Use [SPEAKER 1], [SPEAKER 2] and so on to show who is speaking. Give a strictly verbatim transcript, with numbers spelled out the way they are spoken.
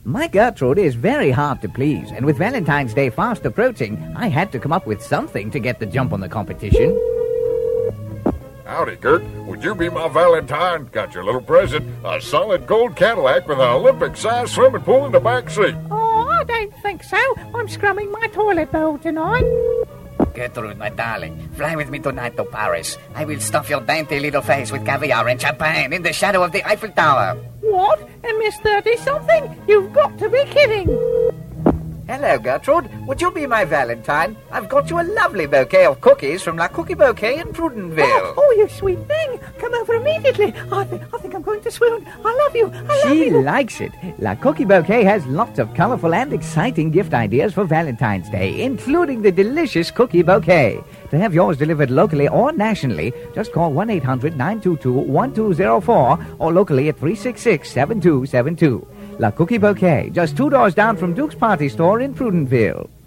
[SPEAKER 1] My Gertrude is very hard to please, and with Valentine's Day fast approaching, I had to come up with something to get the jump on the competition.
[SPEAKER 2] Howdy, Gert. Would you be my Valentine? Got your little present, a solid gold Cadillac with an Olympic-sized swimming pool in the back seat.
[SPEAKER 3] Oh, I don't think so. I'm scrumming my toilet bowl tonight.
[SPEAKER 4] Gertrude, my darling, fly with me tonight to Paris. I will stuff your dainty little face with caviar and champagne in the shadow of the Eiffel Tower.
[SPEAKER 3] What? And Miss thirty-something? You've got to be kidding.
[SPEAKER 4] Hello, Gertrude. Would you be my Valentine? I've got you a lovely bouquet of cookies from La Cookie Bouquet in Prudentville.
[SPEAKER 3] Oh, oh, you sweet thing. Come over immediately. I, th- I think I'm going to swoon. I love you. I love
[SPEAKER 1] She
[SPEAKER 3] you.
[SPEAKER 1] likes it. La Cookie Bouquet has lots of colorful and exciting gift ideas for Valentine's Day, including the delicious cookie bouquet. To have yours delivered locally or nationally, just call one eight hundred nine two two one two zero four or locally at three six six seven two seven two. La Cookie Bouquet, just two doors down from Duke's Party Store in Prudentville.